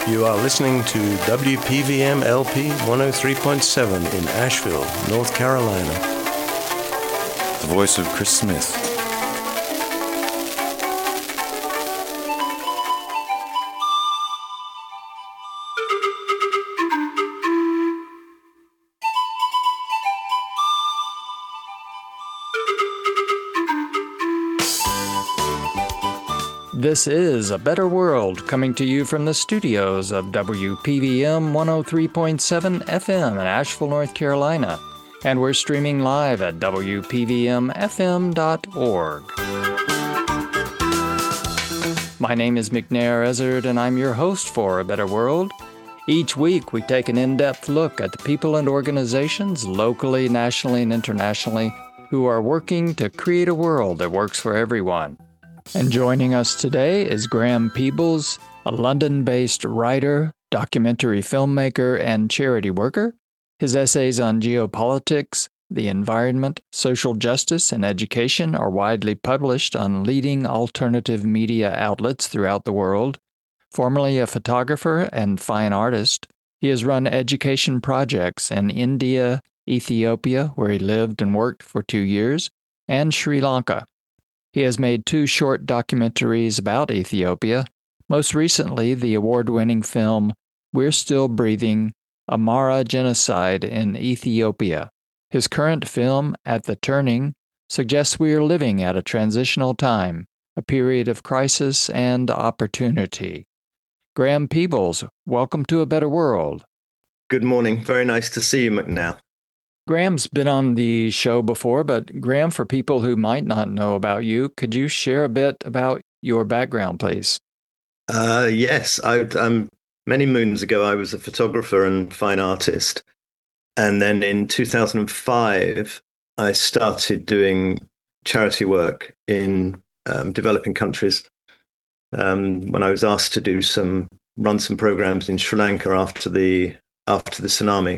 You are listening to WPVM LP 103.7 in Asheville, North Carolina. The voice of Chris Smith. This is A Better World, coming to you from the studios of WPVM 103.7 FM in Asheville, North Carolina. And we're streaming live at WPVMFM.org. My name is McNair Ezzard, and I'm your host for A Better World. Each week, we take an in-depth look at the people and organizations, locally, nationally, and internationally, who are working to create a world that works for everyone. And joining us today is Graham Peebles, a London-based writer, documentary filmmaker, and charity worker. His essays on geopolitics, the environment, social justice, and education are widely published on leading alternative media outlets throughout the world. Formerly a photographer and fine artist, he has run education projects in India, Ethiopia, where he lived and worked for 2 years, and Sri Lanka. He has made 2 short documentaries about Ethiopia, most recently the award-winning film We're Still Breathing, Amhara Genocide in Ethiopia. His current film, At the Turning, suggests we are living at a transitional time, a period of crisis and opportunity. Graham Peebles, welcome to A Better World. Good morning. Very nice to see you, McNair. Graham's been on the show before, but Graham, for people who might not know about you, could you share a bit about your background, please? Yes. Many moons ago, I was a photographer and fine artist. And then in 2005, I started doing charity work in developing countries. When I was asked to run some programs in Sri Lanka after the tsunami.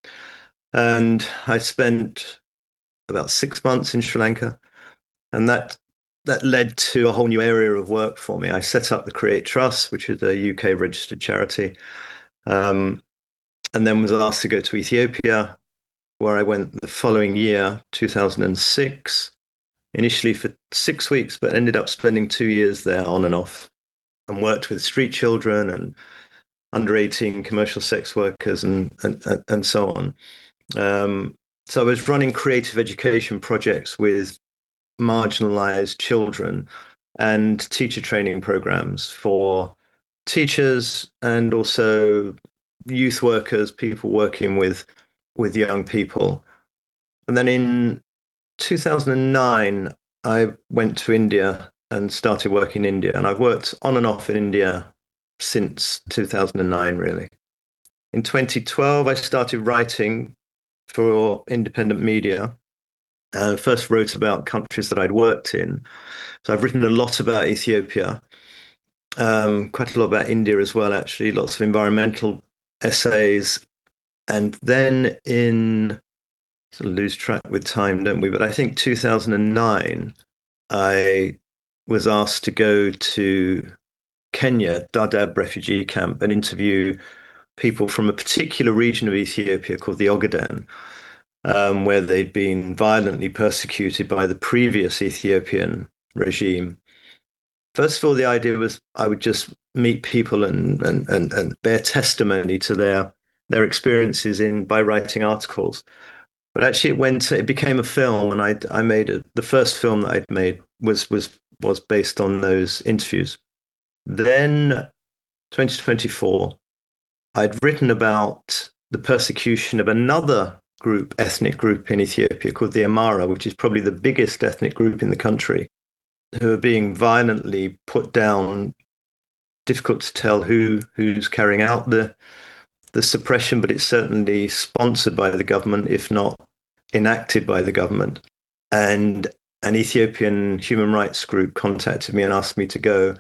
And I spent about 6 months in Sri Lanka, and that led to a whole new area of work for me. I set up the Create Trust, which is a UK registered charity, and then was asked to go to Ethiopia, where I went the following year, 2006, initially for 6 weeks, but ended up spending 2 years there on and off, and worked with street children and under 18 commercial sex workers and so on. So I was running creative education projects with marginalized children and teacher training programs for teachers and also youth workers, people working with young people. And then in 2009, I went to India and started working in India. And I've worked on and off in India since 2009, really. In 2012, I started writing for independent media. First wrote about countries that I'd worked in. So I've written a lot about Ethiopia, quite a lot about India as well, actually, lots of environmental essays. And then sort of lose track with time, don't we? But I think 2009, I was asked to go to Kenya, Dadaab refugee camp, and interview people from a particular region of Ethiopia called the Ogaden, where they'd been violently persecuted by the previous Ethiopian regime. First of all, the idea was I would just meet people and bear testimony to their experiences by writing articles. But actually, it became a film, and I made the first film that I'd made was based on those interviews. Then, 2024. I'd written about the persecution of another ethnic group in Ethiopia called the Amhara, which is probably the biggest ethnic group in the country, who are being violently put down. Difficult to tell who's carrying out the suppression, but it's certainly sponsored by the government, if not enacted by the government. And an Ethiopian human rights group contacted me and asked me to go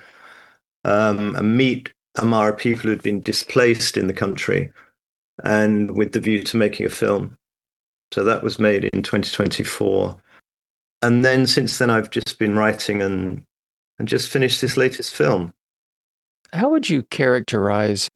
and meet Amhara people who'd been displaced in the country, and with the view to making a film. So that was made in 2024. And then since then, I've just been writing and just finished this latest film. How would you characterize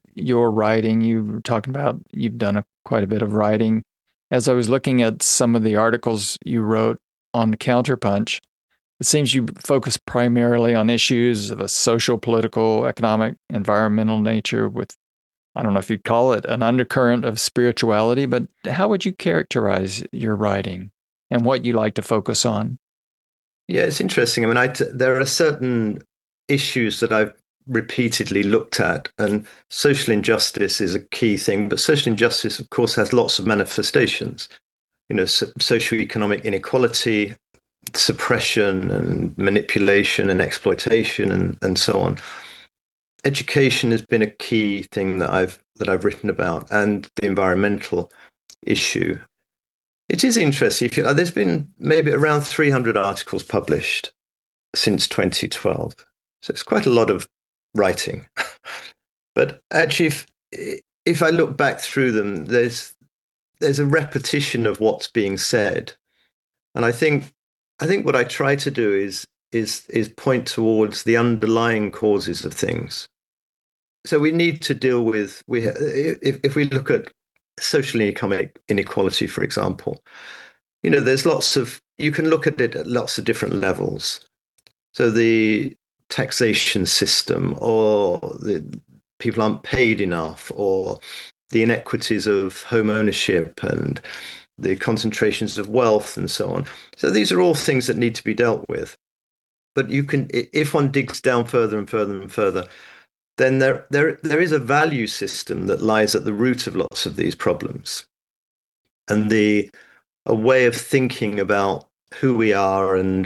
your writing, you were talking about you've done quite a bit of writing. As I was looking at some of the articles you wrote on Counterpunch, it seems you focus primarily on issues of a social, political, economic, environmental nature with, I don't know if you'd call it an undercurrent of spirituality, but how would you characterize your writing and what you like to focus on? Yeah, it's interesting. I mean, there are certain issues that I've repeatedly looked at, and social injustice is a key thing. But social injustice, of course, has lots of manifestations. Socioeconomic inequality, suppression and manipulation and exploitation and so on. Education has been a key thing that I've written about, and the environmental issue. It is interesting. There's been maybe around 300 articles published since 2012, so it's quite a lot of writing. But actually, if I look back through them, there's a repetition of what's being said, and I think what I try to do is point towards the underlying causes of things. So we need to deal with if we look at social and economic inequality, for example, there's you can look at it at lots of different levels. So the taxation system, or the people aren't paid enough, or the inequities of home ownership and the concentrations of wealth and so on. So these are all things that need to be dealt with. But if one digs down further and further and further, then there is a value system that lies at the root of lots of these problems, and a way of thinking about who we are and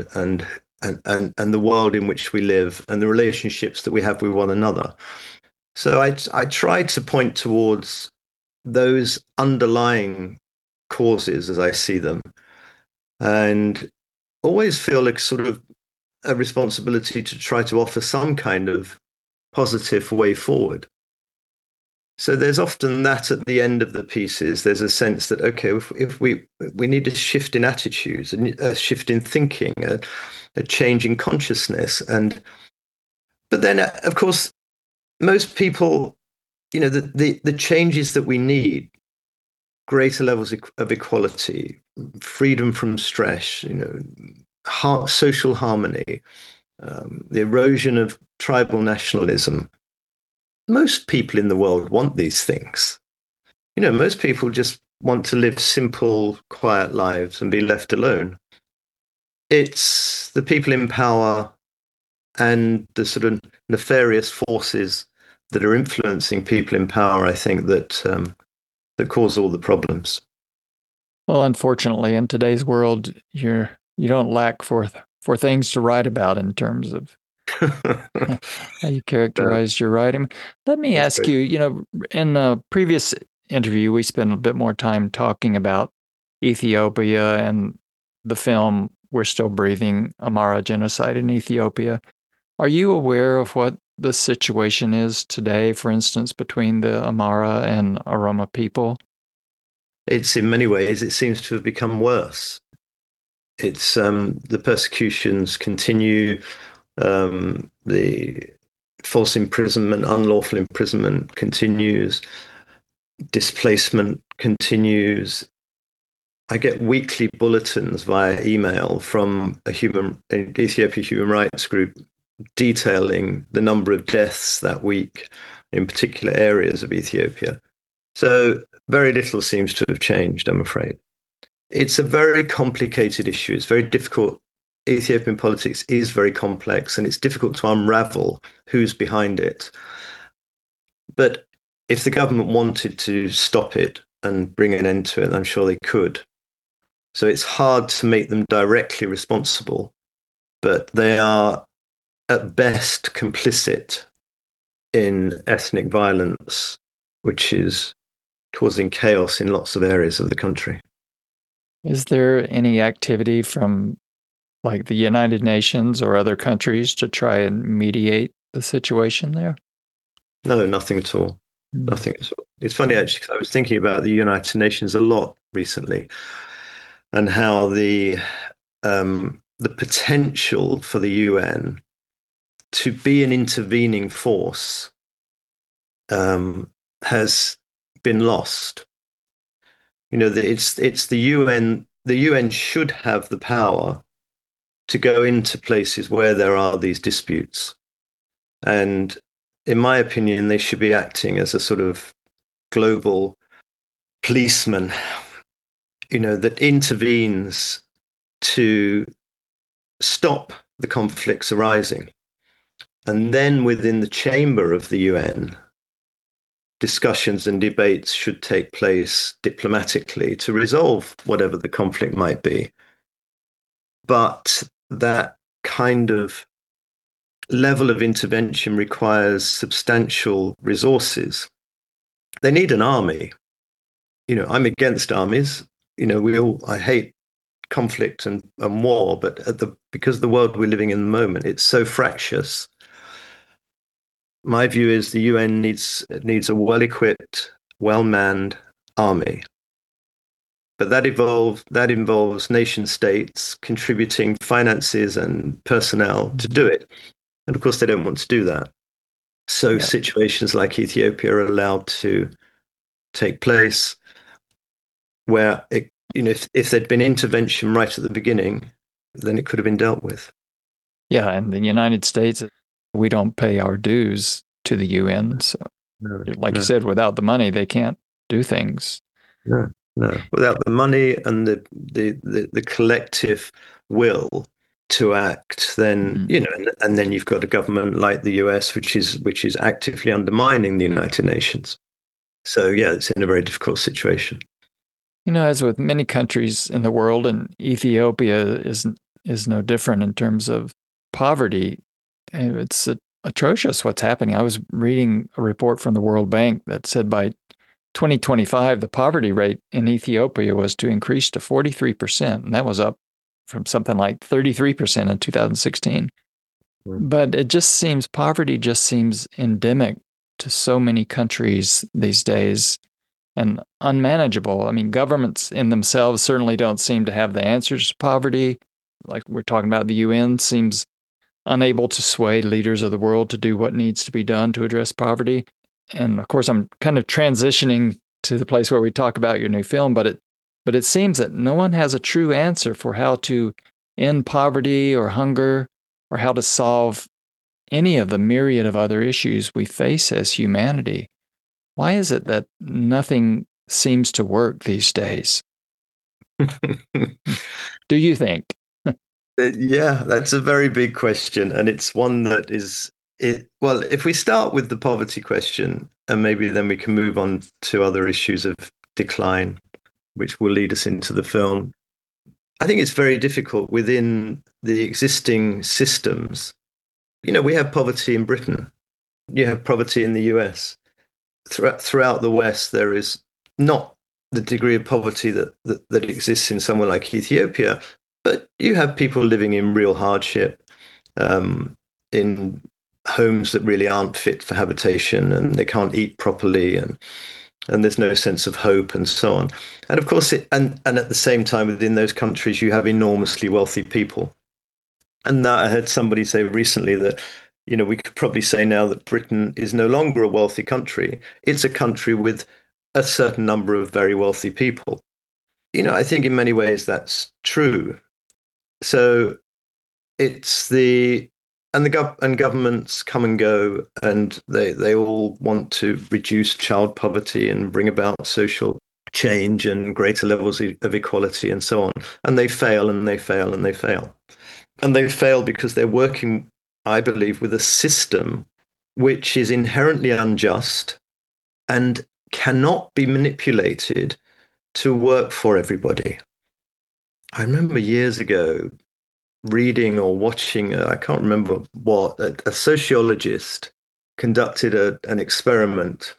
the world in which we live and the relationships that we have with one another. So I try to point towards those underlying causes as I see them, and always feel like sort of a responsibility to try to offer some kind of positive way forward. So there's often that at the end of the pieces. There's a sense that, okay, if we need a shift in attitudes, a shift in thinking, a change in consciousness, but then of course most people, the changes that we need: greater levels of equality, freedom from stress, social harmony, the erosion of tribal nationalism. Most people in the world want these things. Most people just want to live simple, quiet lives and be left alone. It's the people in power and the sort of nefarious forces that are influencing people in power, I think, that cause all the problems. Well, unfortunately, in today's world, you don't lack for things to write about in terms of how you characterize your writing. Let me ask you, in the previous interview, we spent a bit more time talking about Ethiopia and the film We're Still Breathing, Amhara Genocide in Ethiopia. Are you aware of what the situation is today, for instance, between the Amhara and Oromo people? It's, in many ways, it seems to have become worse. It's the persecutions continue. The false imprisonment, unlawful imprisonment continues. Displacement continues. I get weekly bulletins via email from an Ethiopia human rights group detailing the number of deaths that week in particular areas of Ethiopia. So very little seems to have changed, I'm afraid. It's a very complicated issue. It's very difficult. Ethiopian politics is very complex, and it's difficult to unravel who's behind it. But if the government wanted to stop it and bring an end to it, I'm sure they could. So it's hard to make them directly responsible, but they are at best complicit in ethnic violence, which is causing chaos in lots of areas of the country. Is there any activity from like the United Nations or other countries to try and mediate the situation there? No, nothing at all. Nothing at all. It's funny, actually, because I was thinking about the United Nations a lot recently, and how the potential for the UN to be an intervening force has been lost. It's the UN. The UN should have the power to go into places where there are these disputes. And in my opinion, they should be acting as a sort of global policeman, that intervenes to stop the conflicts arising. And then within the chamber of the UN, discussions and debates should take place diplomatically to resolve whatever the conflict might be. But that kind of level of intervention requires substantial resources. They need an army. I'm against armies. I hate conflict and war, but because the world we're living in the moment, it's so fractious. My view is the UN needs a well-equipped, well-manned army. But that involves nation states contributing finances and personnel to do it. And of course, they don't want to do that. So situations like Ethiopia are allowed to take place where, if there'd been intervention right at the beginning, then it could have been dealt with. Yeah, and the United States, we don't pay our dues to the UN. So, you said, without the money, they can't do things. No. Without the money and the collective will to act, then and then you've got a government like the US, which is actively undermining the United Nations. So it's in a very difficult situation. As with many countries in the world, and Ethiopia is no different in terms of poverty. It's atrocious what's happening. I was reading a report from the World Bank that said by 2025, the poverty rate in Ethiopia was to increase to 43%, and that was up from something like 33% in 2016. But poverty just seems endemic to so many countries these days and unmanageable. I mean, governments in themselves certainly don't seem to have the answers to poverty. Like we're talking about, the UN seems unable to sway leaders of the world to do what needs to be done to address poverty. And of course, I'm kind of transitioning to the place where we talk about your new film, but it seems that no one has a true answer for how to end poverty or hunger, or how to solve any of the myriad of other issues we face as humanity. Why is it that nothing seems to work these days? Do you think? Yeah, that's a very big question. And it's one that well, if we start with the poverty question, and maybe then we can move on to other issues of decline, which will lead us into the film. I think it's very difficult within the existing systems. We have poverty in Britain. You have poverty in the US. Throughout the West, there is not the degree of poverty that exists in somewhere like Ethiopia, but you have people living in real hardship, in homes that really aren't fit for habitation, and they can't eat properly, and there's no sense of hope, and so on. And of course, and at the same time, within those countries, you have enormously wealthy people. And I heard somebody say recently that, we could probably say now that Britain is no longer a wealthy country. It's a country with a certain number of very wealthy people. I think in many ways that's true. So it's governments come and go, and they all want to reduce child poverty and bring about social change and greater levels of equality and so on. And they fail, and they fail, and they fail. And they fail because they're working, I believe, with a system which is inherently unjust and cannot be manipulated to work for everybody. I remember years ago reading or watching, I can't remember what, a sociologist conducted an experiment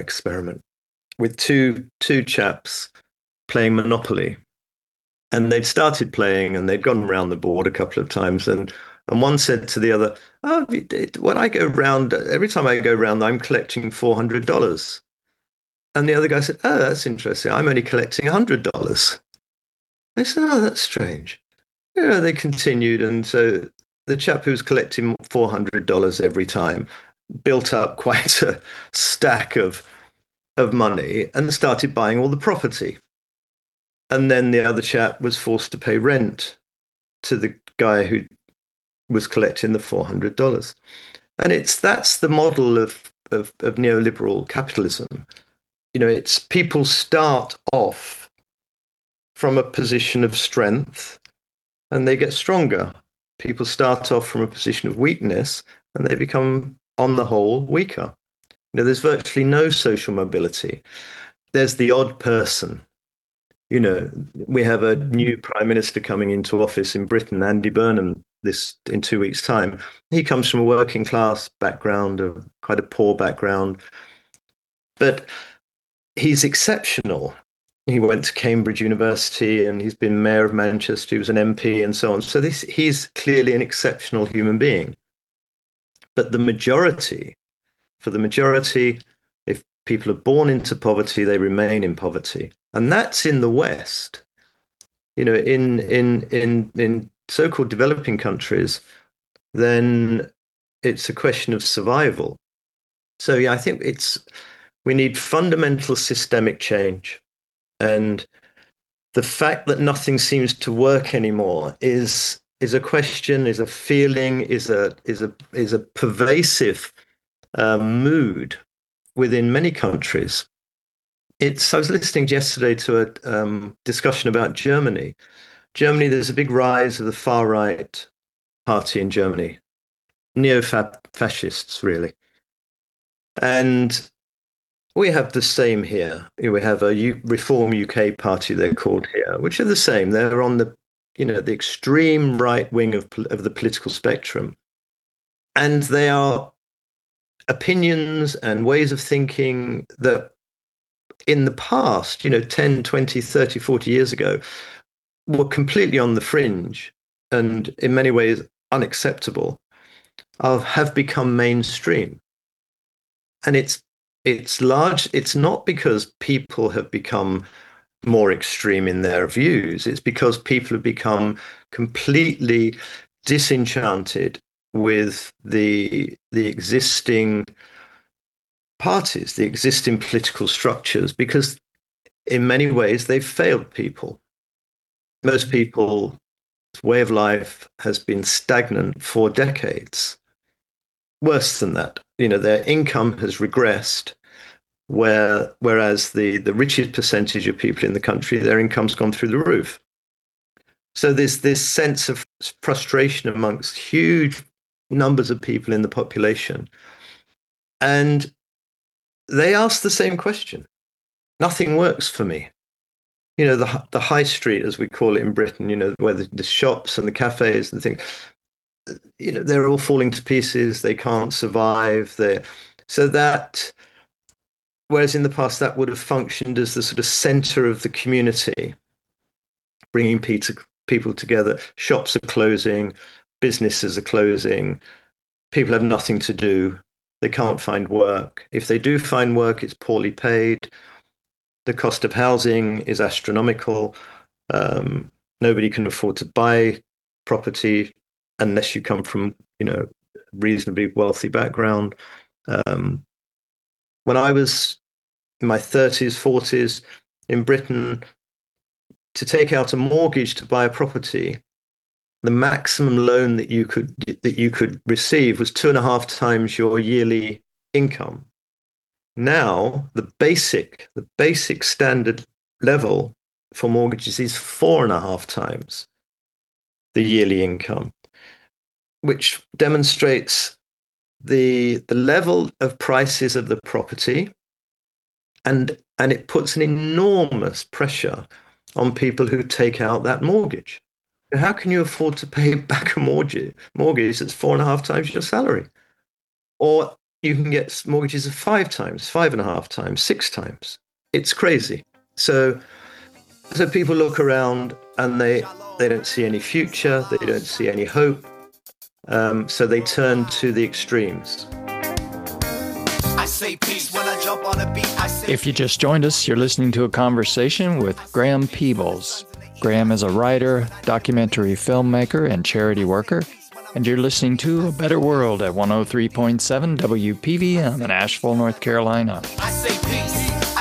with two chaps playing Monopoly. And they'd started playing, and they'd gone around the board a couple of times. And one said to the other, when I go round, every time I go round, I'm collecting $400. And the other guy said, oh, that's interesting. I'm only collecting $100. They said, oh, that's strange. They continued. And so the chap who was collecting $400 every time built up quite a stack of of money and started buying all the property. And then the other chap was forced to pay rent to the guy who was collecting the $400. And that's the model of neoliberal capitalism. It's people start off from a position of strength and they get stronger. People start off from a position of weakness and they become, on the whole, weaker. There's virtually no social mobility. There's the odd person. We have a new prime minister coming into office in Britain, Andy Burnham, in 2 weeks' time. He comes from a working class background, quite a poor background, but he's exceptional. He went to Cambridge University and he's been mayor of Manchester. He was an MP and so on. So he's clearly an exceptional human being. But for the majority, if people are born into poverty, they remain in poverty. And that's in the West. In so-called developing countries, then it's a question of survival. So I think we need fundamental systemic change. And the fact that nothing seems to work anymore is a question, is a feeling, is a pervasive mood within many countries. I was listening yesterday to a discussion about Germany. Germany, there's a big rise of the far-right party in Germany, neo-fascists, really. And we have the same here. We have a Reform UK party, they're called here, which are the same. They're on the extreme right wing of the political spectrum. And they are opinions and ways of thinking that in the past, 10, 20, 30, 40 years ago, were completely on the fringe and in many ways unacceptable, have become mainstream. And it's not because people have become more extreme in their views. It's because people have become completely disenchanted with the existing parties, the existing political structures, because in many ways they've failed people. Most people's way of life has been stagnant for decades. Worse than that, their income has regressed, whereas the richest percentage of people in the country, their income's gone through the roof. So there's this sense of frustration amongst huge numbers of people in the population. And they ask the same question. Nothing works for me. The high street, as we call it in Britain, where the shops and the cafes and things, they're all falling to pieces. They can't survive. So that, whereas in the past that would have functioned as the sort of center of the community, bringing people together. Shops are closing, businesses are closing, people have nothing to do. They can't find work. If they do find work, it's poorly paid. The cost of housing is astronomical. Nobody can afford to buy property unless you come from, reasonably wealthy background. When I was in my 30s, 40s in Britain, to take out a mortgage to buy a property, the maximum loan that you could receive was 2.5 times your yearly income. Now, the basic standard level for mortgages is 4.5 times the yearly income, which demonstrates the level of prices of the property, and it puts an enormous pressure on people who take out that mortgage. How can you afford to pay back a mortgage that's 4.5 times your salary? Or you can get mortgages of 5 times, 5.5 times, 6 times. It's crazy. So people look around and they don't see any future, they don't see any hope. So they turn to the extremes. If you just joined us, you're listening to a conversation with Graham Peebles. Graham is a writer, documentary filmmaker, and charity worker. And you're listening to A Better World at 103.7 WPVM in Asheville, North Carolina. I say peace.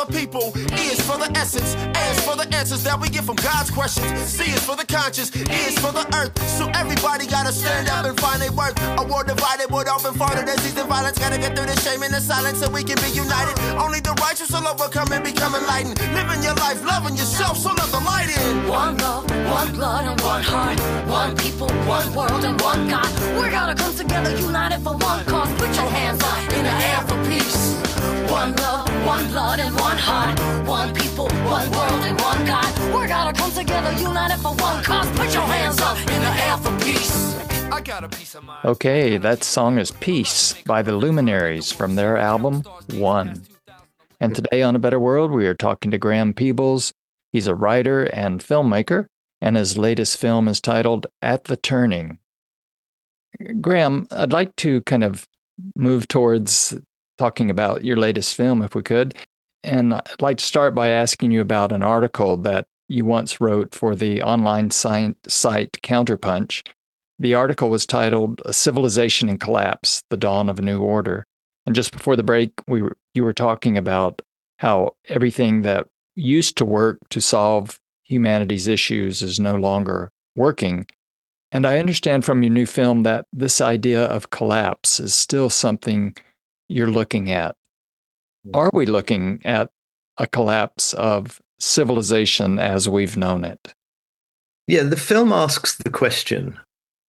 people. E is for the essence, A is for the answers that we get from God's questions. C is for the conscious, E is for the earth. So everybody gotta stand up and find their worth. A war divided would often fall to disease and violence. Gotta get through the shame and the silence so we can be united. Only the righteous will overcome and become enlightened. Living your life, loving yourself, so let the light in. One love, one blood and one heart. One people, one world and one God. We're gonna come together, united for one cause. Put your hands up in the air for peace. One love, one blood and one heart. One people, one world and one God. We're gonna come together, united for one cause. Put your hands up in the air for peace. I got a piece of mind. Okay, that song is Peace by the Luminaries from their album One. And today on A Better World, we are talking to Graham Peebles. He's a writer and filmmaker, and his latest film is titled At the Turning. Graham, I'd like to kind of move towards talking about your latest film, if we could. And I'd like to start by asking you about an article that you once wrote for the online site Counterpunch. The article was titled A Civilization in Collapse, The Dawn of a New Order. And just before the break, you were talking about how everything that used to work to solve humanity's issues is no longer working. And I understand from your new film that this idea of collapse is still something you're looking at. Are we looking at a collapse of civilization as we've known it? Yeah, the film asks the question.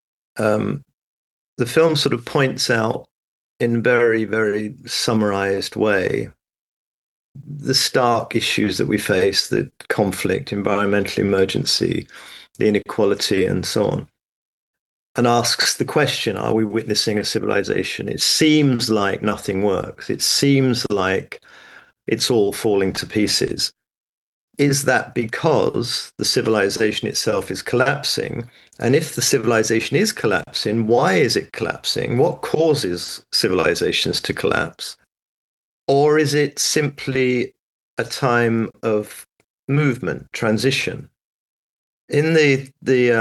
The film sort of points out in very, very summarized way the stark issues that we face, the conflict, environmental emergency, the inequality, and so on, and asks the question, are we witnessing a civilization? It seems like nothing works. It seems like it's all falling to pieces. Is that because the civilization itself is collapsing? And if the civilization is collapsing, why is it collapsing? What causes civilizations to collapse? Or is it simply a time of movement, transition? In the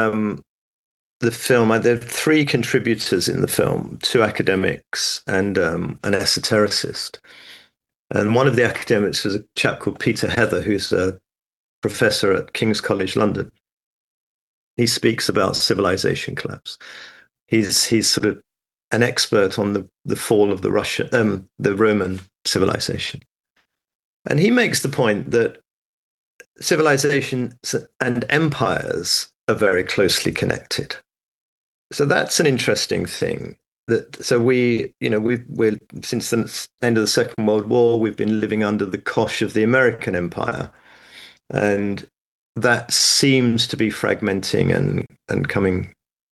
film, there are three contributors in the film, two academics and an esotericist. And one of the academics was a chap called Peter Heather, who's a professor at King's College London. He speaks about civilization collapse. He's sort of an expert on the fall of the Roman civilization. And he makes the point that civilizations and empires are very closely connected. So that's an interesting thing. We're since the end of the Second World War, we've been living under the cosh of the American empire, and that seems to be fragmenting and coming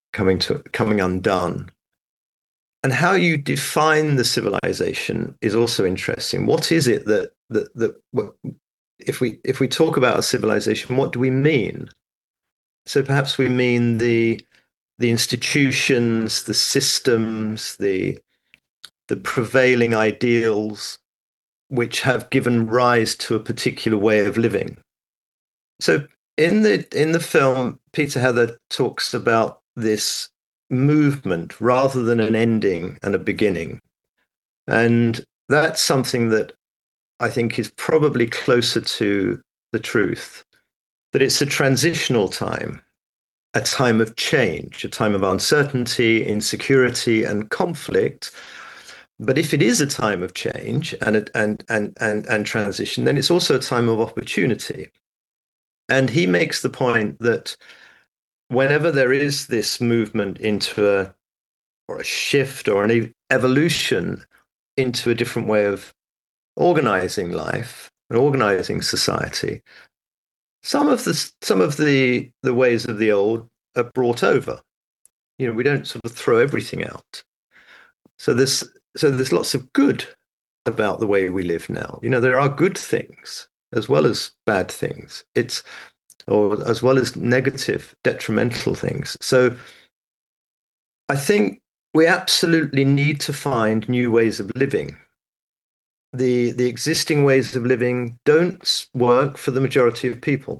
undone. And how you define the civilization is also interesting. What is it that if we talk about a civilization, what do we mean? So perhaps we mean the institutions, the systems, the prevailing ideals which have given rise to a particular way of living. So in the film, Peter Heather talks about this movement rather than an ending and a beginning. And that's something that I think is probably closer to the truth, that it's a transitional time, a time of change, a time of uncertainty, insecurity, and conflict. But if it is a time of change and transition, then it's also a time of opportunity. And he makes the point that whenever there is this movement into a shift or an evolution into a different way of organizing life and organizing society, some of the ways of the old are brought over. We don't sort of throw everything out. So there's lots of good about the way we live now. There are good things as well as bad things. Or as well as negative, detrimental things. So I think we absolutely need to find new ways of living. The existing ways of living don't work for the majority of people.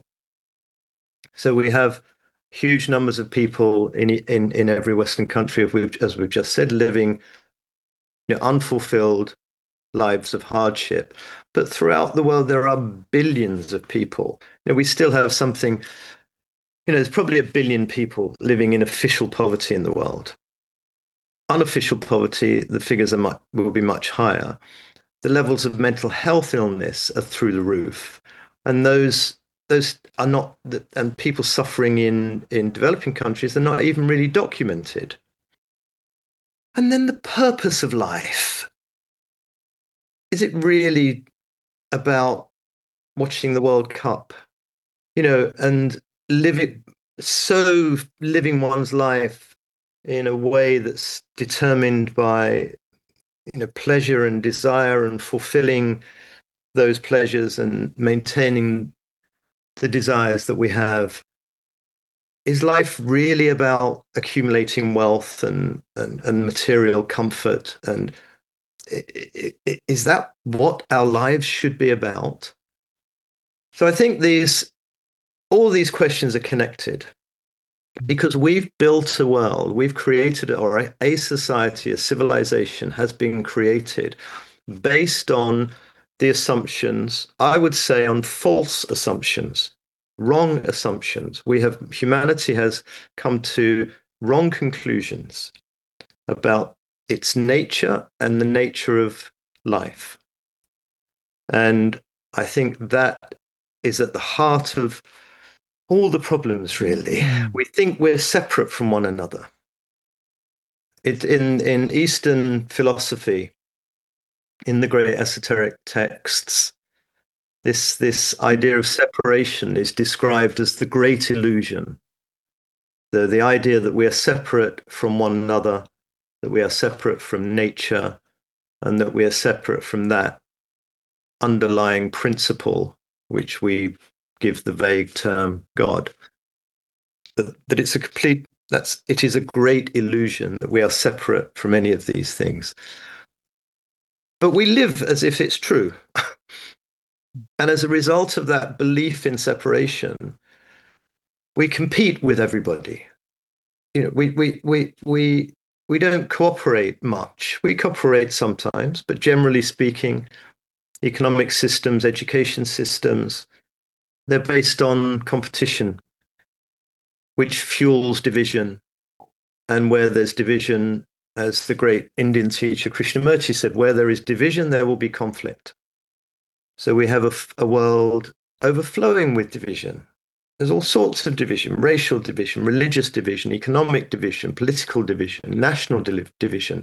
So we have huge numbers of people in every Western country, as we've just said, living unfulfilled, lives of hardship. But throughout the world, there are billions of people. We still have something, there's probably 1 billion people living in official poverty in the world. Unofficial poverty, the figures will be much higher. The levels of mental health illness are through the roof. And those are not, and people suffering in developing countries are not even really documented. And then the purpose of life. Is it really about watching the World Cup, and living one's life in a way that's determined by, pleasure and desire and fulfilling those pleasures and maintaining the desires that we have? Is life really about accumulating wealth and material comfort? And is that what our lives should be about? So I think all these questions are connected, because we've built a world, we've created, or a society, a civilization has been created based on the assumptions, I would say on false assumptions, wrong assumptions. Humanity has come to wrong conclusions about its nature and the nature of life. And I think that is at the heart of all the problems, really. We think we're separate from one another. In Eastern philosophy, in the great esoteric texts, this idea of separation is described as the great illusion. The idea that we are separate from one another, that we are separate from nature, and that we are separate from that underlying principle, which we give the vague term God. That it is a great illusion that we are separate from any of these things. But we live as if it's true. And as a result of that belief in separation, we compete with everybody. We don't cooperate much. We cooperate sometimes, but generally speaking, economic systems, education systems, they're based on competition, which fuels division. And where there's division, as the great Indian teacher Krishnamurti said, where there is division, there will be conflict. So we have a world overflowing with division. There's all sorts of division: racial division, religious division, economic division, political division, national division,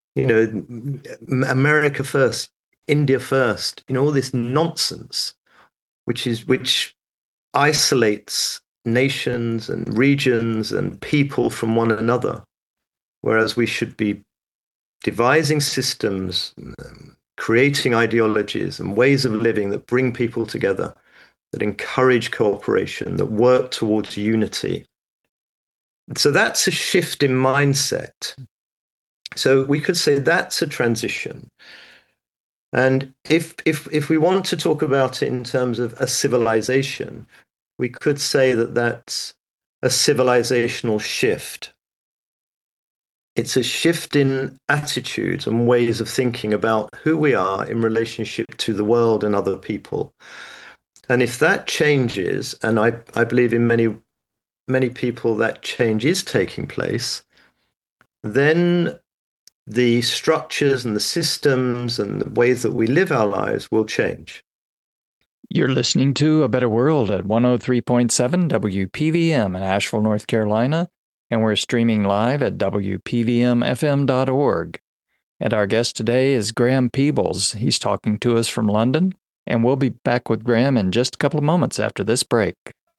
America first, India first, all this nonsense, which isolates nations and regions and people from one another, whereas we should be devising systems, creating ideologies and ways of living that bring people together, that encourage cooperation, that work towards unity. So that's a shift in mindset. So we could say that's a transition. And if we want to talk about it in terms of a civilization, we could say that that's a civilizational shift. It's a shift in attitudes and ways of thinking about who we are in relationship to the world and other people. And if that changes, and I believe in many people that change is taking place, then the structures and the systems and the ways that we live our lives will change. You're listening to A Better World at 103.7 WPVM in Asheville, North Carolina, and we're streaming live at WPVMFM.org. And our guest today is Graham Peebles. He's talking to us from London, and we'll be back with Graham in just a couple of moments after this break.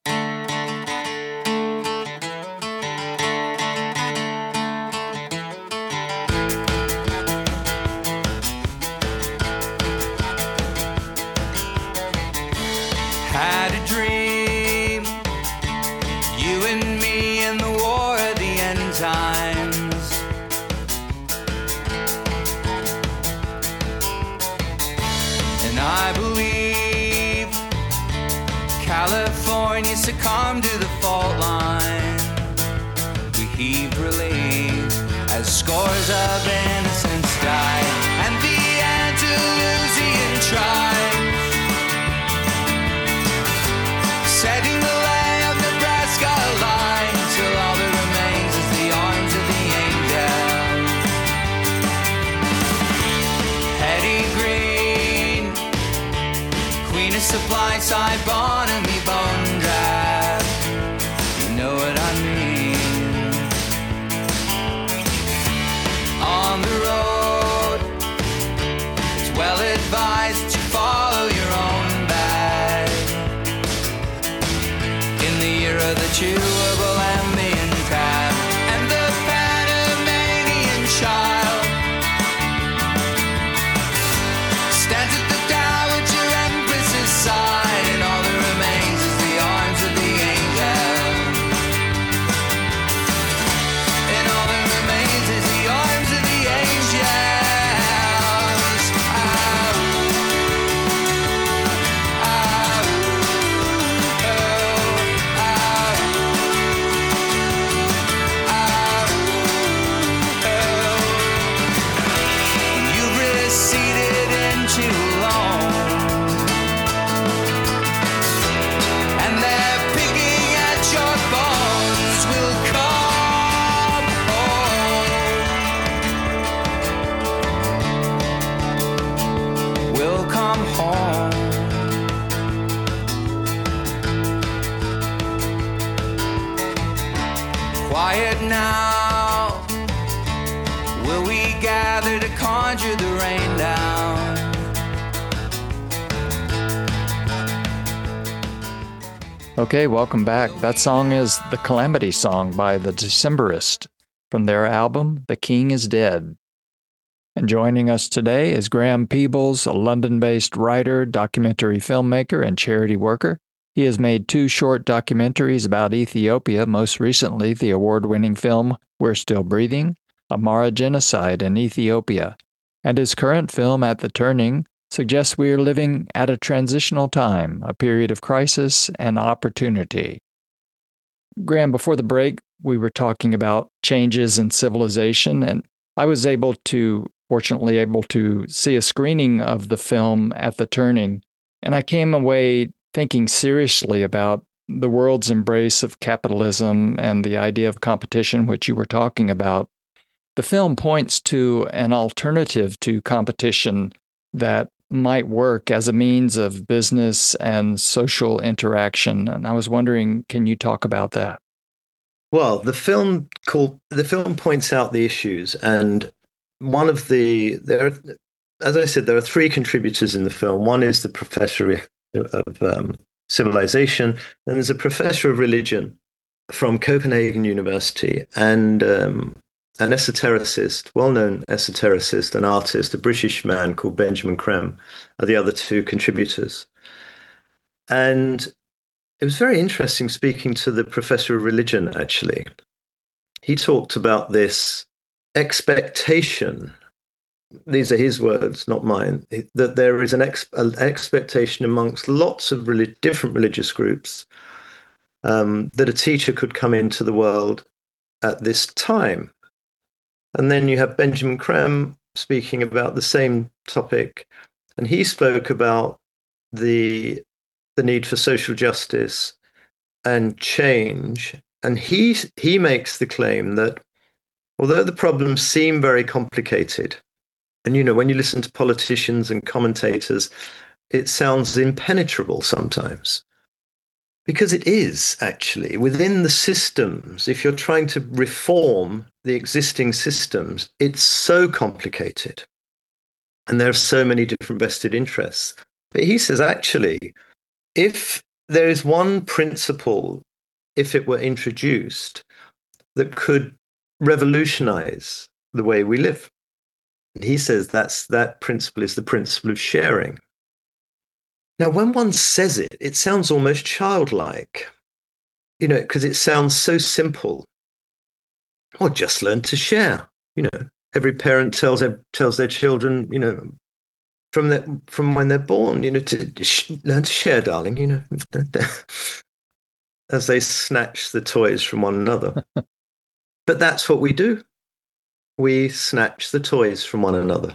Had a dream, you and me in the war of the end times. And I believe California succumbed to the fault line. We heaved relief as scores of innocents died, and the Antelope supply side Bonamy bone draft. You know what I mean. On the road, it's well advised that you follow your own bag. In the year of the chewable ambient crab and the Panamanian child stands at the Dowager Empress's side, and all that remains is the arms of the angel. And all that remains is the arms of the angels. You've receded into alone, and they're picking at your bones. Will come home. Will come home. Quiet now. Will we gather to conjure the rain down? Okay, welcome back. That song is The Calamity Song by The Decemberists from their album, The King is Dead. And joining us today is Graham Peebles, a London-based writer, documentary filmmaker, and charity worker. He has made 2 short documentaries about Ethiopia, most recently the award-winning film We're Still Breathing, a Mara genocide in Ethiopia. And his current film, At the Turning, suggests we are living at a transitional time, a period of crisis and opportunity. Graham, before the break, we were talking about changes in civilization, and I was fortunately able to see a screening of the film At the Turning, and I came away thinking seriously about the world's embrace of capitalism and the idea of competition, which you were talking about. The film points to an alternative to competition that might work as a means of business and social interaction. And I was wondering, can you talk about that? Well, the film points out the issues, and as I said, there are 3 contributors in the film. One is the professor of civilization, and there's a professor of religion from Copenhagen University, and an esotericist, well-known esotericist, an artist, a British man called Benjamin Creme, are the other 2 contributors. And it was very interesting speaking to the professor of religion, actually. He talked about this expectation, these are his words, not mine, that there is an expectation amongst lots of different religious groups that a teacher could come into the world at this time. And then you have Benjamin Creme speaking about the same topic, and he spoke about the need for social justice and change. And he makes the claim that although the problems seem very complicated, and when you listen to politicians and commentators, it sounds impenetrable sometimes. Because it is, actually, within the systems. If you're trying to reform the existing systems, it's so complicated. And there are so many different vested interests. But he says, actually, if there is one principle, if it were introduced, that could revolutionize the way we live, and he says that principle is the principle of sharing. Now, when one says it, it sounds almost childlike, because it sounds so simple. Or just learn to share. Every parent tells their children, from when they're born, to learn to share, darling. As they snatch the toys from one another. But that's what we do. We snatch the toys from one another.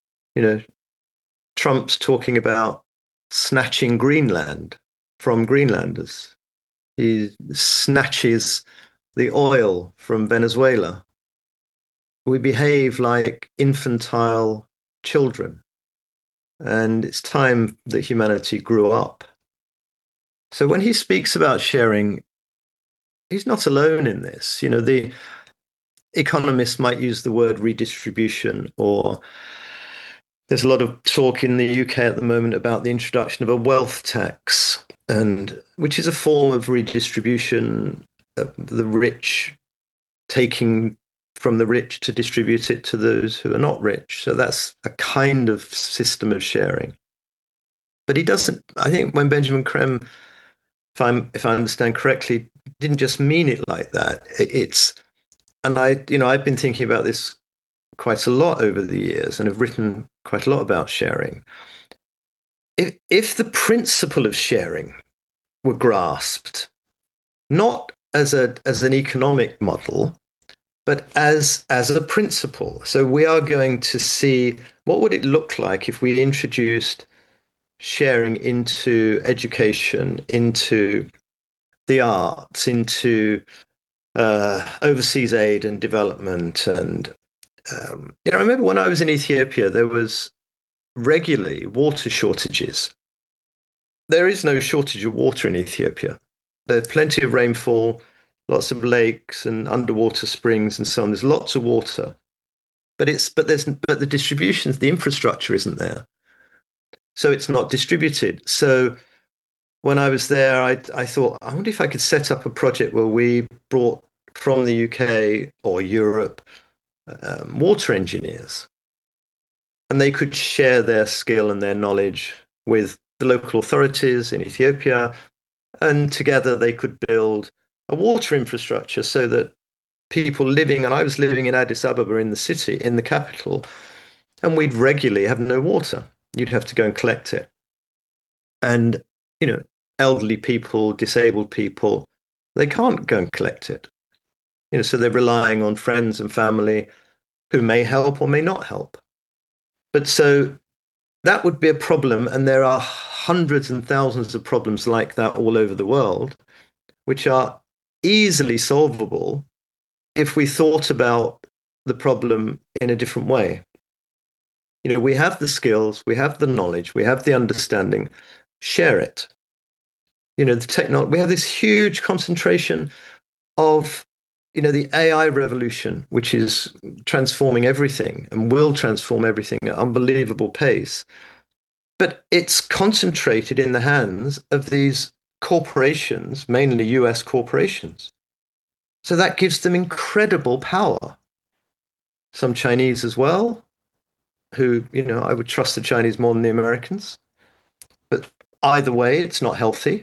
Trump's talking about snatching Greenland from Greenlanders. He snatches the oil from Venezuela. We behave like infantile children. and it's time that humanity grew up. So when he speaks about sharing, he's not alone in this. You know, the economists might use the word redistribution, or there's a lot of talk in the UK at the moment about the introduction of a wealth tax, and which is a form of redistribution, the rich taking from the rich to distribute it to those who are not rich. So that's a kind of system of sharing. But he doesn't, I think when Benjamin Creme, if I understand correctly, didn't just mean it like that. And I've been thinking about this quite a lot over the years and have written quite a lot about sharing. If the principle of sharing were grasped, not as an economic model, but as a principle. So we are going to see what would it look like if we introduced sharing into education, into the arts, into overseas aid and development. And I remember when I was in Ethiopia, there was regularly water shortages. There is no shortage of water in Ethiopia. There's plenty of rainfall, lots of lakes and underwater springs and so on. There's lots of water, but the distribution, the infrastructure isn't there, so it's not distributed. So when I was there, I thought, I wonder if I could set up a project where we brought from the UK or Europe water engineers, and they could share their skill and their knowledge with the local authorities in Ethiopia, and together they could build a water infrastructure so that people living, and I was living in Addis Ababa in the city, in the capital, and we'd regularly have no water. You'd have to go and collect it. And, elderly people, disabled people, they can't go and collect it. So they're relying on friends and family who may help or may not help. But so that would be a problem. And there are hundreds and thousands of problems like that all over the world, which are easily solvable if we thought about the problem in a different way. We have the skills, we have the knowledge, we have the understanding, share it. The technology, we have this huge concentration of, the AI revolution, which is transforming everything and will transform everything at unbelievable pace. But it's concentrated in the hands of these corporations, mainly US corporations. So that gives them incredible power. Some Chinese as well, who, I would trust the Chinese more than the Americans. But either way, it's not healthy.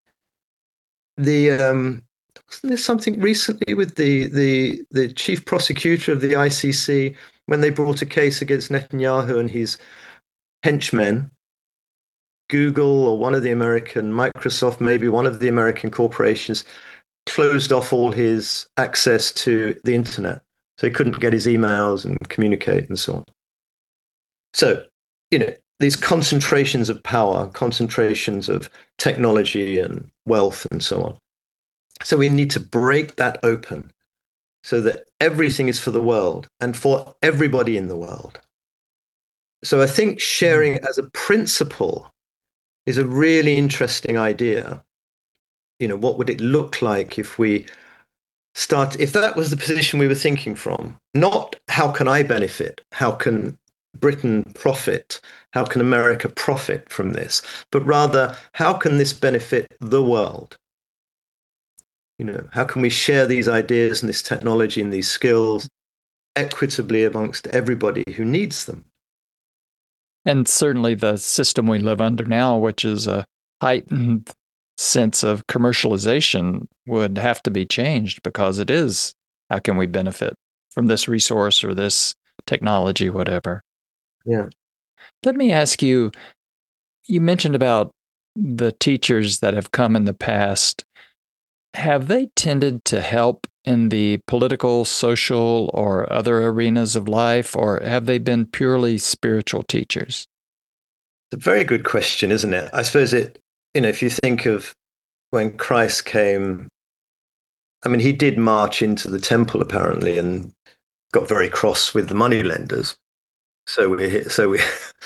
Wasn't there something recently with the chief prosecutor of the ICC when they brought a case against Netanyahu and his henchmen? Google or one of the American, Microsoft, maybe one of the American corporations, closed off all his access to the internet. So he couldn't get his emails and communicate and so on. So, these concentrations of power, concentrations of technology and wealth and so on. So we need to break that open so that everything is for the world and for everybody in the world. So I think sharing as a principle is a really interesting idea. What would it look like if we if that was the position we were thinking from, not how can I benefit? How can Britain profit? How can America profit from this? But rather, how can this benefit the world? How can we share these ideas and this technology and these skills equitably amongst everybody who needs them? And certainly the system we live under now, which is a heightened sense of commercialization, would have to be changed, because it is, how can we benefit from this resource or this technology, whatever? Yeah. Let me ask you, you mentioned about the teachers that have come in the past. Have they tended to help in the political, social, or other arenas of life, or have they been purely spiritual teachers? It's a very good question, isn't it? I suppose if you think of when Christ came, he did march into the temple apparently and got very cross with the moneylenders. So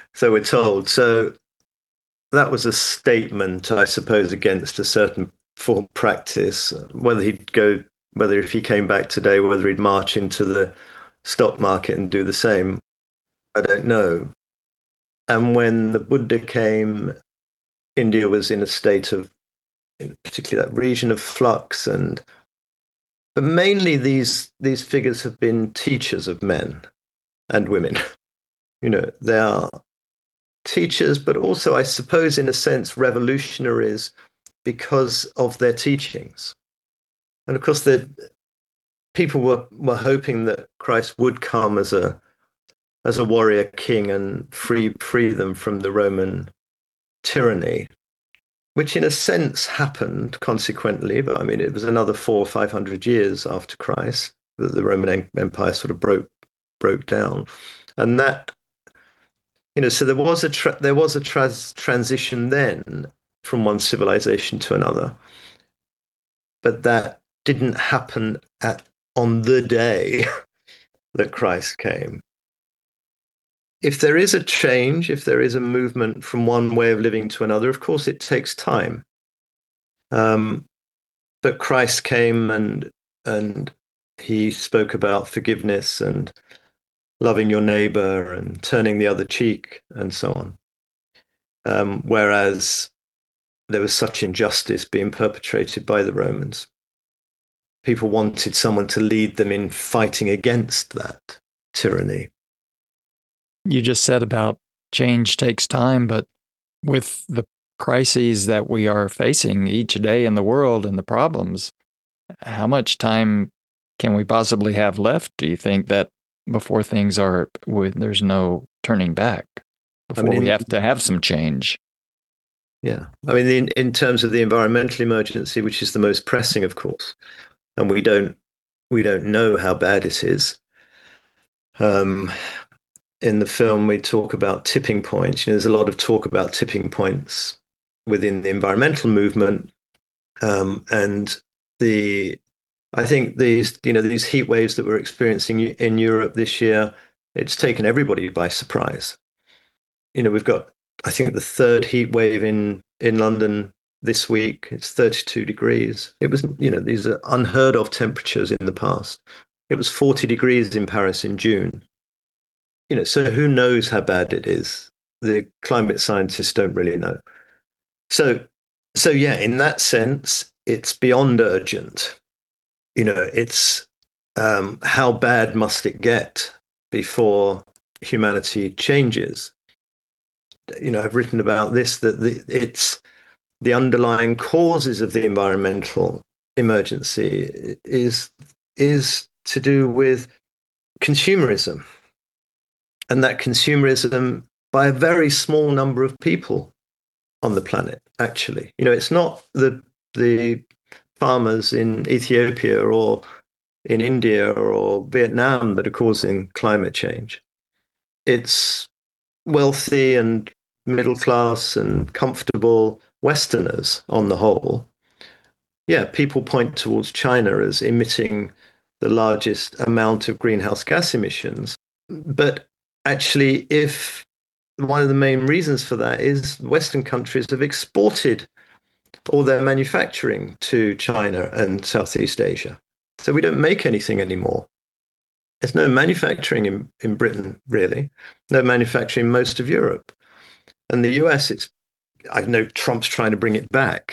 So we're told. So that was a statement, I suppose, against a certain form of practice. Whether if he came back today, whether he'd march into the stock market and do the same, I don't know. And when the Buddha came, India was in a state of, particularly that region of flux, but mainly these figures have been teachers of men and women. They are teachers, but also, I suppose, in a sense, revolutionaries because of their teachings. And of course, the people were hoping that Christ would come as a warrior king and free them from the Roman tyranny, which in a sense happened consequently. But I mean, it was another 400 or 500 years after Christ that the Roman Empire sort of broke down, and that. So there was a transition then from one civilization to another, but that didn't happen on the day that Christ came. If there is a change, if there is a movement from one way of living to another, of course it takes time. But Christ came and he spoke about forgiveness and loving your neighbor and turning the other cheek and so on. Whereas there was such injustice being perpetrated by the Romans. People wanted someone to lead them in fighting against that tyranny. You just said about change takes time, but with the crises that we are facing each day in the world and the problems, how much time can we possibly have left, do you think, that before things there's no turning back, before we have to have some change? Yeah. I mean, in terms of the environmental emergency, which is the most pressing, of course, and we don't know how bad it is. In the film, we talk about tipping points. There's a lot of talk about tipping points within the environmental movement, and I think these heat waves that we're experiencing in Europe this year, it's taken everybody by surprise. We've got, I think, the third heat wave in London this week. It's 32 degrees. It was, these are unheard of temperatures in the past. It was 40 degrees in Paris in June. So who knows how bad it is? The climate scientists don't really know. So yeah, in that sense, it's beyond urgent. It's how bad must it get before humanity changes? I've written about this, that it's the underlying causes of the environmental emergency is to do with consumerism, and that consumerism by a very small number of people on the planet. Actually, it's not the farmers in Ethiopia or in India or Vietnam that are causing climate change. It's wealthy and middle class and comfortable Westerners on the whole. Yeah, people point towards China as emitting the largest amount of greenhouse gas emissions. But actually, if one of the main reasons for that is Western countries have exported all their manufacturing to China and Southeast Asia. So we don't make anything anymore. There's no manufacturing in Britain, really. No manufacturing in most of Europe. And the US, I know Trump's trying to bring it back.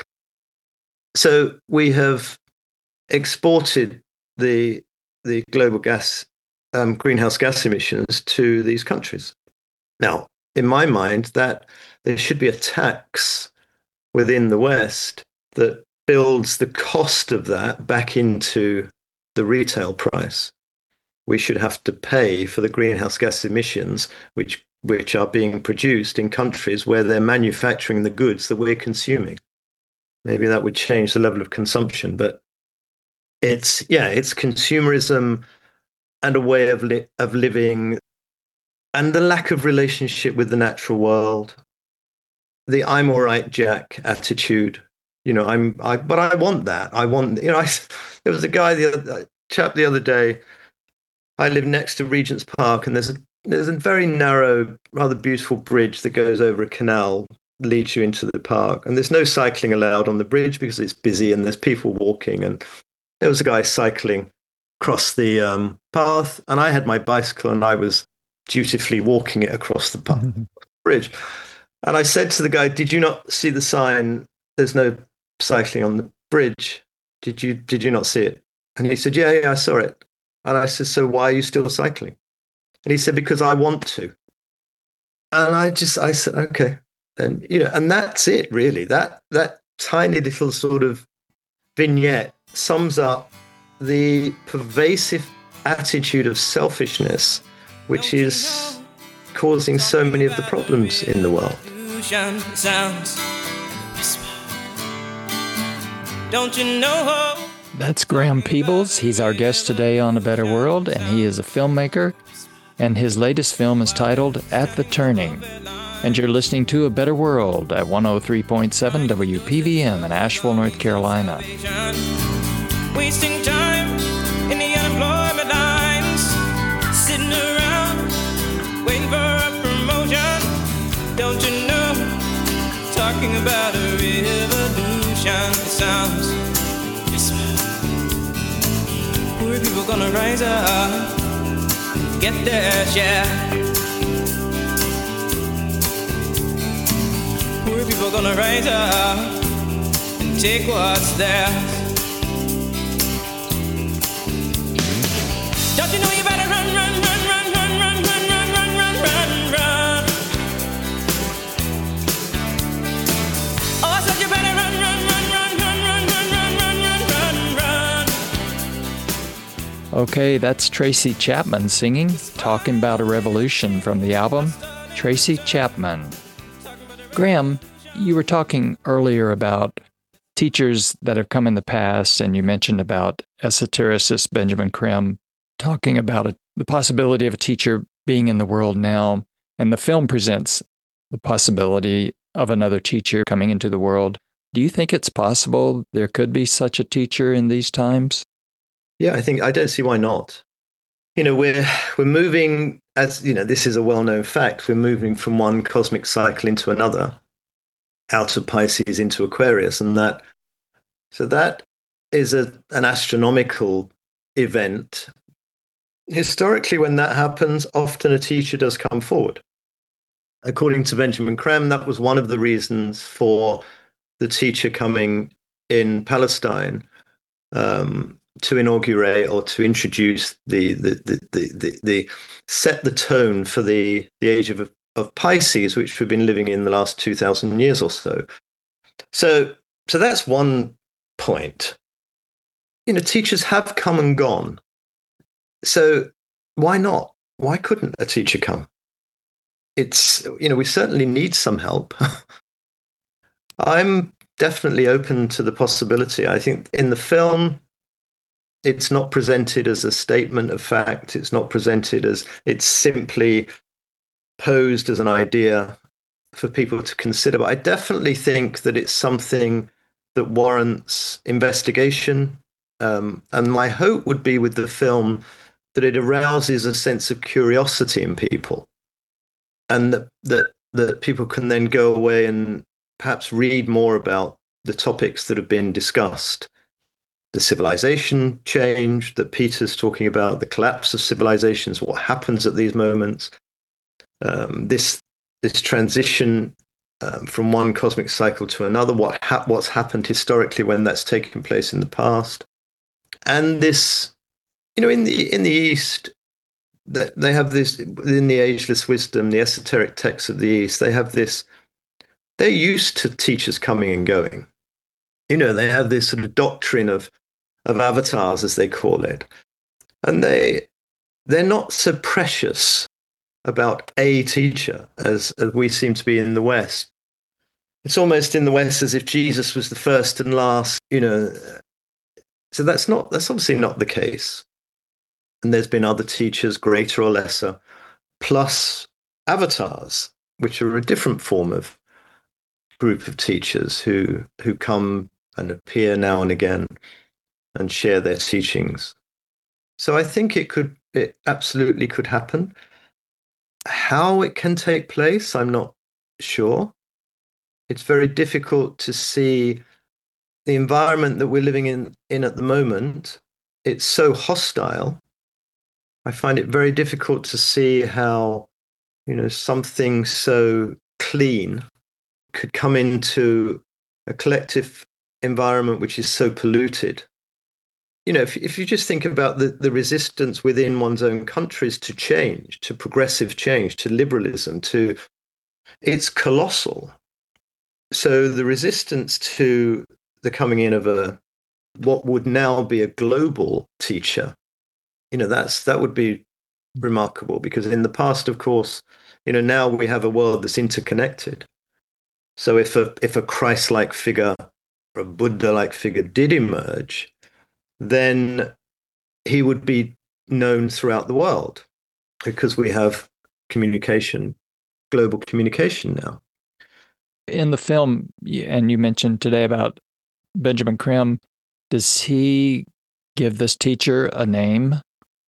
So we have exported the global greenhouse gas emissions to these countries. Now, in my mind, that there should be a tax within the West that builds the cost of that back into the retail price. We should have to pay for the greenhouse gas emissions which are being produced in countries where they're manufacturing the goods that we're consuming. Maybe that would change the level of consumption, but it's consumerism and a way of living, and the lack of relationship with the natural world. The "I'm all right, Jack" attitude. But I want that. I want. There was a chap the other day. I live next to Regent's Park, and there's there's a very narrow, rather beautiful bridge that goes over a canal, leads you into the park. And there's no cycling allowed on the bridge because it's busy and there's people walking. And there was a guy cycling across the path, and I had my bicycle and I was dutifully walking it across the bridge. And I said to the guy, "Did you not see the sign? There's no cycling on the bridge. Did you not see it?" And he said, yeah, I saw it. And I said, "So why are you still cycling?" And he said, "Because I want to." And I said, "Okay." And, and that's it, really. That tiny little sort of vignette sums up the pervasive attitude of selfishness, which is causing so many of the problems in the world. Don't you know? That's Graham Peebles. He's our guest today on A Better World, and he is a filmmaker. And his latest film is titled At the Turning. And you're listening to A Better World at 103.7 WPVM in Asheville, North Carolina. Wasting time in the unemployment lines, sitting around waiting for a promotion. Don't you know? Talking about a revolution. It sounds poor people gonna rise up, get their share. Poor people gonna rise up and take what's theirs. Don't you know you better run, run, run, run, run, run, run, run, run, run, run, run. Oh, I said you better run, run, run, run, run, run, run, run, run, run, run. Okay, that's Tracy Chapman singing Talking About a Revolution from the album Tracy Chapman. Graham, you were talking earlier about teachers that have come in the past, and you mentioned about esotericist Benjamin Creme talking about the possibility of a teacher being in the world now, and the film presents the possibility of another teacher coming into the world. Do you think it's possible there could be such a teacher in these times? Yeah, I don't see why not. We're moving, as this is a well-known fact, we're moving from one cosmic cycle into another, out of Pisces into Aquarius, and that is an astronomical event. Historically, when that happens, often a teacher does come forward. According to Benjamin Creme, that was one of the reasons for the teacher coming in Palestine to inaugurate or to introduce the set the tone for the age of Pisces, which we've been living in the last 2,000 years or so. So that's one point. Teachers have come and gone. So why not? Why couldn't a teacher come? It's, we certainly need some help. I'm definitely open to the possibility. I think in the film, it's not presented as a statement of fact. It's not presented as, it's simply posed as an idea for people to consider. But I definitely think that it's something that warrants investigation. And my hope would be with the film that it arouses a sense of curiosity in people, and that people can then go away and perhaps read more about the topics that have been discussed. The civilization change that Peter's talking about, the collapse of civilizations, what happens at these moments, this transition from one cosmic cycle to another, what's happened historically when that's taken place in the past. And this, in the East, that they have this, in the ageless wisdom, the esoteric texts of the East, they have this, they're used to teachers coming and going. They have this sort of doctrine of avatars, as they call it. And they're not so precious about a teacher as we seem to be in the West. It's almost in the West as if Jesus was the first and last, So that's obviously not the case. And there's been other teachers, greater or lesser, plus avatars, which are a different form of group of teachers who come and appear now and again and share their teachings. So I think it absolutely could happen. How it can take place, I'm not sure. It's very difficult to see the environment that we're living in at the moment. It's so hostile. I find it very difficult to see how, something so clean could come into a collective environment which is so polluted. If you just think about the resistance within one's own countries to change, to progressive change, to liberalism, it's colossal. So the resistance to the coming in of what would now be a global teacher, that would be remarkable, because in the past, of course, now we have a world that's interconnected. So if a Christ-like figure or a Buddha-like figure did emerge, then he would be known throughout the world, because we have communication, global communication now. In the film, and you mentioned today about Benjamin Creme, does he give this teacher a name?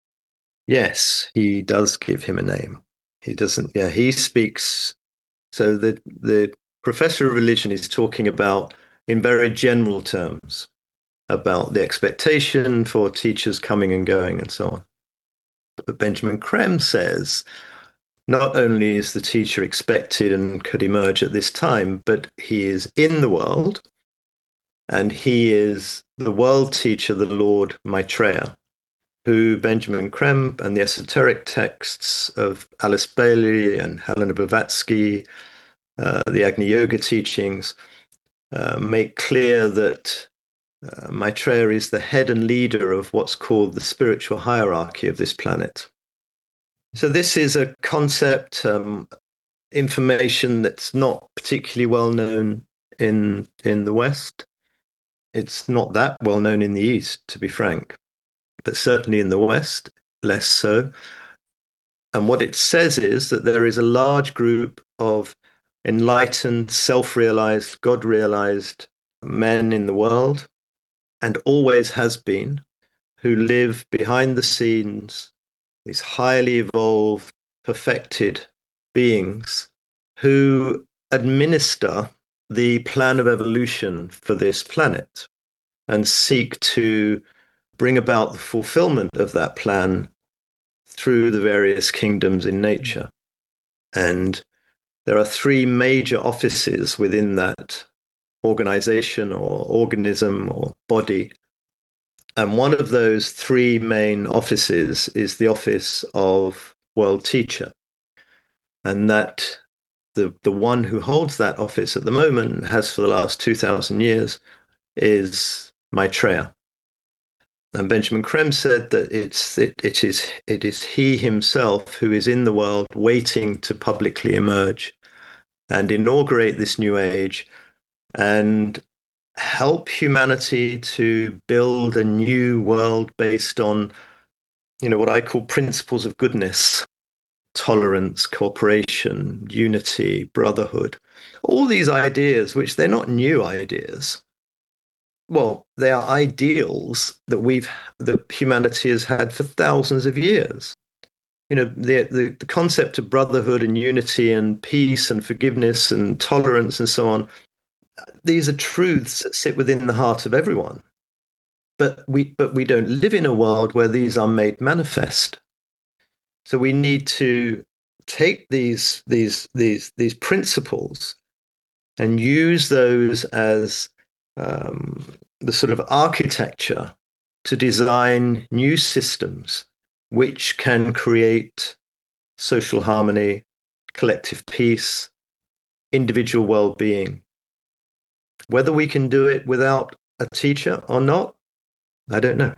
Yes, he does give him a name. He doesn't, he speaks. So the professor of religion is talking about, in very general terms, about the expectation for teachers coming and going and so on. But Benjamin Creme says, not only is the teacher expected and could emerge at this time, but he is in the world, and he is the world teacher, the Lord Maitreya, who Benjamin Creme and the esoteric texts of Alice Bailey and Helena Blavatsky, the Agni Yoga teachings, make clear that Maitreya is the head and leader of what's called the spiritual hierarchy of this planet. So this is a concept, information that's not particularly well known in the West. It's not that well known in the East, to be frank, but certainly in the West, less so. And what it says is that there is a large group of enlightened, self-realized, God-realized men in the world, and always has been, who live behind the scenes, these highly evolved, perfected beings who administer the plan of evolution for this planet and seek to bring about the fulfillment of that plan through the various kingdoms in nature. And there are three major offices within that organization or organism or body. And one of those three main offices is the office of world teacher. And that the one who holds that office at the moment, has for the last 2,000 years, is Maitreya. And Benjamin Creme said that it is he himself who is in the world waiting to publicly emerge and inaugurate this new age and help humanity to build a new world based on, what I call principles of goodness, tolerance, cooperation, unity, brotherhood, all these ideas, which they're not new ideas. Well, they are ideals that humanity has had for thousands of years. The concept of brotherhood and unity and peace and forgiveness and tolerance and so on, these are truths that sit within the heart of everyone. But we don't live in a world where these are made manifest. So we need to take these principles and use those as the sort of architecture to design new systems which can create social harmony, collective peace, individual well-being. Whether we can do it without a teacher or not, I don't know.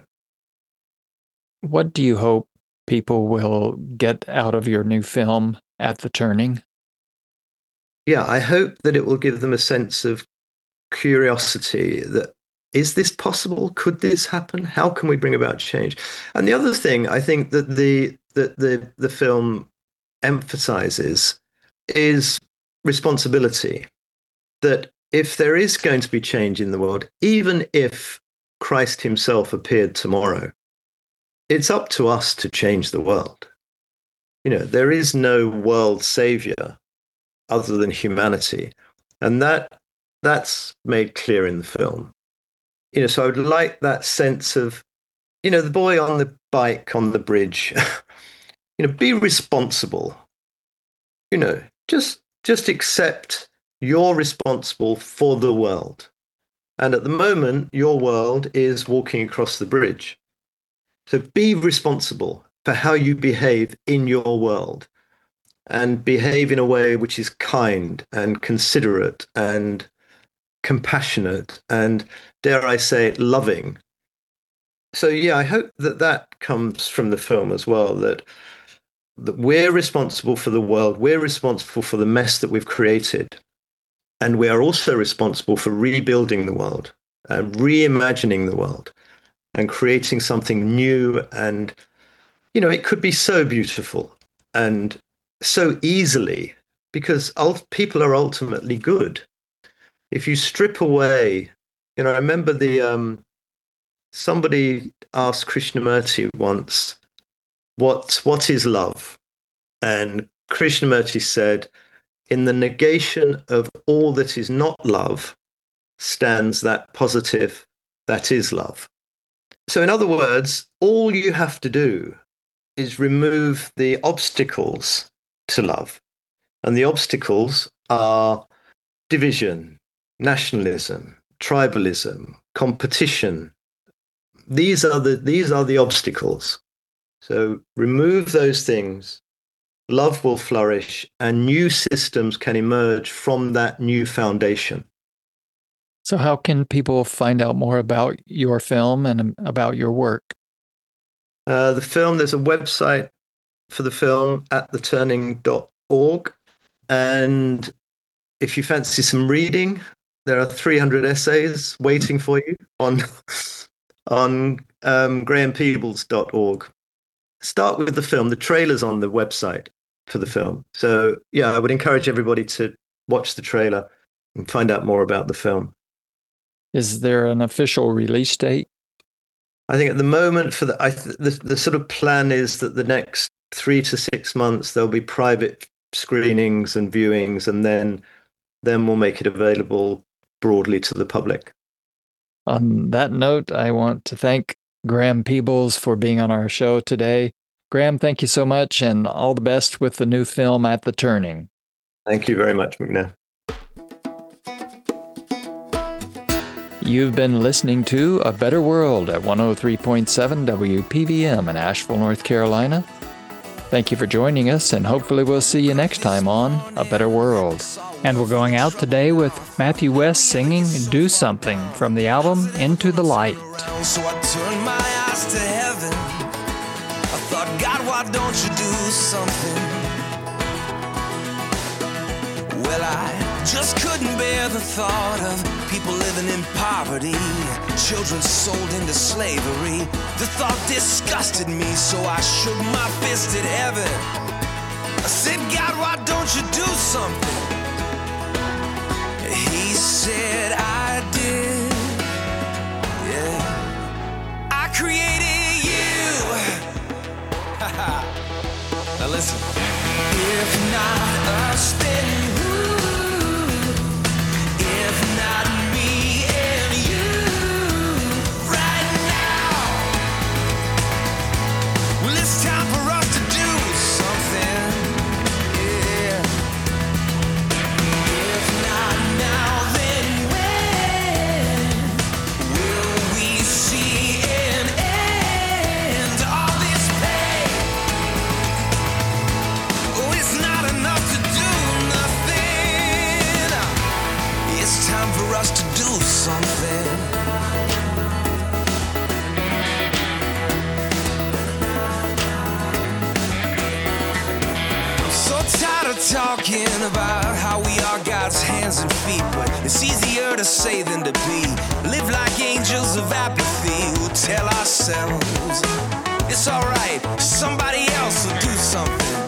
What do you hope people will get out of your new film, At the Turning? Yeah, I hope that it will give them a sense of curiosity that, is this possible? Could this happen? How can we bring about change? And the other thing I think that the film emphasizes is responsibility. That if there is going to be change in the world, even if Christ himself appeared tomorrow, it's up to us to change the world. There is no world savior other than humanity. And that's made clear in the film. So I would like that sense of, the boy on the bike on the bridge, be responsible. Just accept you're responsible for the world. And at the moment, your world is walking across the bridge. So be responsible for how you behave in your world, and behave in a way which is kind and considerate and compassionate and, dare I say it, loving. So, yeah, I hope that comes from the film as well, that we're responsible for the world, we're responsible for the mess that we've created, and we are also responsible for rebuilding the world and reimagining the world and creating something new. And, it could be so beautiful and so easily, because people are ultimately good. If you strip away, I remember somebody asked Krishnamurti once, what is love? And Krishnamurti said, in the negation of all that is not love stands that positive that is love. So in other words, all you have to do is remove the obstacles to love. And the obstacles are division, nationalism, tribalism, competition. These are the obstacles. So remove those things, love will flourish, and new systems can emerge from that new foundation. So how can people find out more about your film and about your work? The film, there's a website for the film, attheturning.org. And if you fancy some reading, there are 300 essays waiting for you on grahampeebles.org. Start with the film. The trailer's on the website for the film. So, yeah, I would encourage everybody to watch the trailer and find out more about the film. Is there an official release date? I think at the moment, for the sort of plan is that the next 3 to 6 months there'll be private screenings and viewings, and then we'll make it available broadly to the public. On that note, I want to thank Graham Peebles for being on our show today. Graham, thank you so much, and all the best with the new film, At the Turning. Thank you very much, McNair. You've been listening to A Better World at 103.7 WPVM in Asheville, North Carolina. Thank you for joining us, and hopefully we'll see you next time on A Better World. And we're going out today with Matthew West singing Do Something from the album Into the Light. So I turned my eyes to heaven. I thought, God, why don't you do something? Well, I just couldn't bear the thought of people living in poverty, children sold into slavery. The thought disgusted me, so I shook my fist at heaven. I said, God, why don't you do something? He said, I did. Yeah, I created you. Now listen. If not us, then who? If not me and you, right now. Well, it's time for us to do something. Yeah. If not now, then when will we see an end to all this pain? Oh, it's not enough to do nothing. It's time for us to do something. I'm so tired of talking about how we are God's hands and feet, but it's easier to say than to be. Live like angels of apathy. We'll tell ourselves it's alright, somebody else will do something.